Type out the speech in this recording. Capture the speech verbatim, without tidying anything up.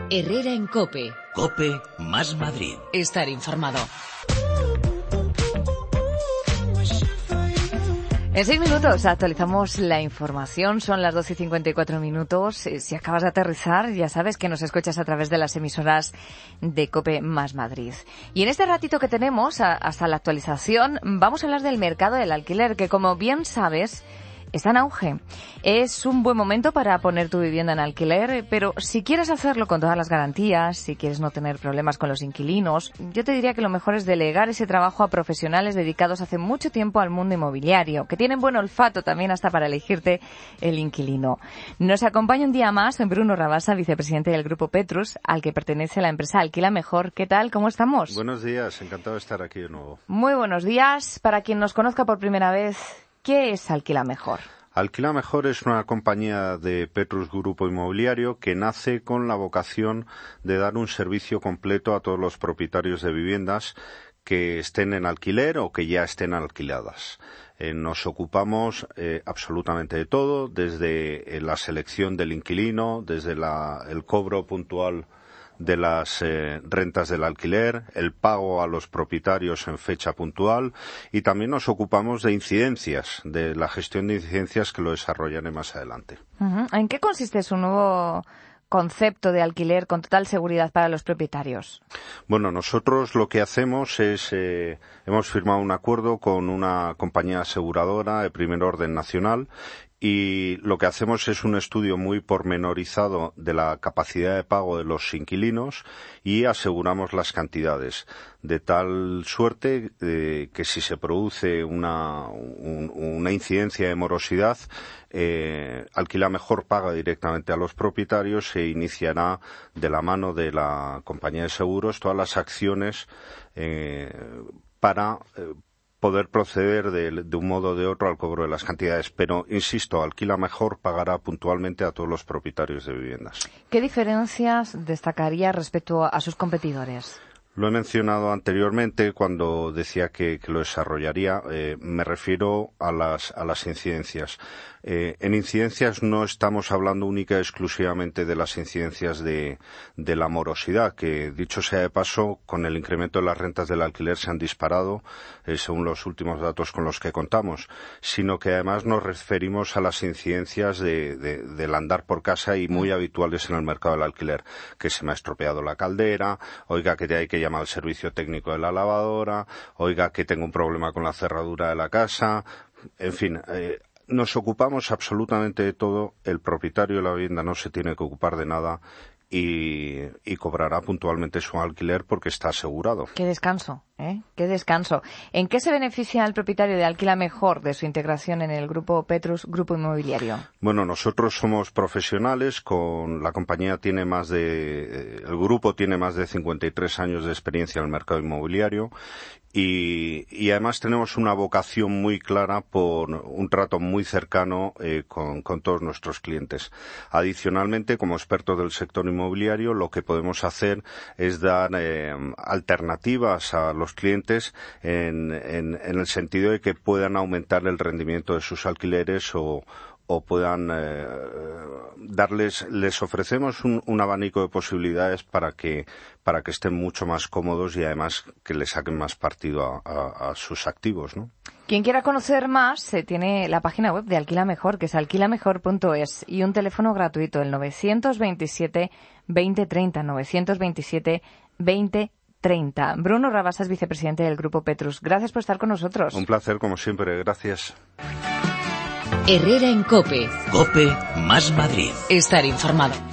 Herrera en COPE. COPE más Madrid. Estar informado. En seis minutos actualizamos la información, son las doce y cincuenta y cuatro minutos. Si acabas de aterrizar, ya sabes que nos escuchas a través de las emisoras de COPE más Madrid. Y en este ratito que tenemos, hasta la actualización, vamos a hablar del mercado del alquiler, que como bien sabes, está en auge. Es un buen momento para poner tu vivienda en alquiler, pero si quieres hacerlo con todas las garantías, si quieres no tener problemas con los inquilinos, yo te diría que lo mejor es delegar ese trabajo a profesionales dedicados hace mucho tiempo al mundo inmobiliario, que tienen buen olfato también hasta para elegirte el inquilino. Nos acompaña un día más Bruno Rabasa, vicepresidente del Grupo Petrus, al que pertenece la empresa Alquila Mejor. ¿Qué tal? ¿Cómo estamos? Buenos días, encantado de estar aquí de nuevo. Muy buenos días. Para quien nos conozca por primera vez, ¿qué es Alquila Mejor? Alquila Mejor es una compañía de Petrus Grupo Inmobiliario que nace con la vocación de dar un servicio completo a todos los propietarios de viviendas que estén en alquiler o que ya estén alquiladas. Eh, nos ocupamos eh, absolutamente de todo, desde eh, la selección del inquilino, desde la, el cobro puntual de las eh, rentas del alquiler, el pago a los propietarios en fecha puntual, y también nos ocupamos de incidencias, de la gestión de incidencias, que lo desarrollaré más adelante. Uh-huh. ¿En qué consiste su nuevo concepto de alquiler con total seguridad para los propietarios? Bueno, nosotros lo que hacemos es, eh, hemos firmado un acuerdo con una compañía aseguradora de primer orden nacional, y lo que hacemos es un estudio muy pormenorizado de la capacidad de pago de los inquilinos y aseguramos las cantidades, de tal suerte eh, que si se produce una, un, una incidencia de morosidad, eh, Alquila Mejor paga directamente a los propietarios e iniciará de la mano de la compañía de seguros todas las acciones eh, para eh, poder proceder de, de un modo o de otro al cobro de las cantidades. Pero, insisto, Alquila Mejor pagará puntualmente a todos los propietarios de viviendas. ¿Qué diferencias destacaría respecto a sus competidores? Lo he mencionado anteriormente cuando decía que, que lo desarrollaría. Eh, me refiero a las, a las incidencias. Eh, en incidencias no estamos hablando única y exclusivamente de las incidencias de, de la morosidad, que, dicho sea de paso, con el incremento de las rentas del alquiler se han disparado, eh, según los últimos datos con los que contamos, sino que además nos referimos a las incidencias de, de, del andar por casa y muy habituales en el mercado del alquiler, que se me ha estropeado la caldera, oiga que hay que llamar al servicio técnico de la lavadora, oiga que tengo un problema con la cerradura de la casa, en fin, eh, nos ocupamos absolutamente de todo. El propietario de la vivienda no se tiene que ocupar de nada y, y cobrará puntualmente su alquiler porque está asegurado. Qué descanso, ¿eh? Qué descanso. ¿En qué se beneficia el propietario de Alquila Mejor de su integración en el Grupo Petrus Grupo Inmobiliario? Bueno, nosotros somos profesionales, con la compañía tiene más de, el grupo tiene más de cincuenta y tres años de experiencia en el mercado inmobiliario. Y, y además tenemos una vocación muy clara por un trato muy cercano eh, con, con todos nuestros clientes. Adicionalmente, como expertos del sector inmobiliario, lo que podemos hacer es dar eh, alternativas a los clientes en, en, en el sentido de que puedan aumentar el rendimiento de sus alquileres o o puedan eh, darles, les ofrecemos un, un abanico de posibilidades para que para que estén mucho más cómodos y además que le saquen más partido a, a, a sus activos, ¿no? Quien quiera conocer más, eh, tiene la página web de Alquila Mejor, que es alquila mejor punto es, y un teléfono gratuito, el novecientos veintisiete veinte treinta, novecientos veintisiete veinte treinta. Bruno Rabasa es vicepresidente del Grupo Petrus. Gracias por estar con nosotros. Un placer, como siempre. Gracias. Herrera en COPE. COPE más Madrid. Estar informado.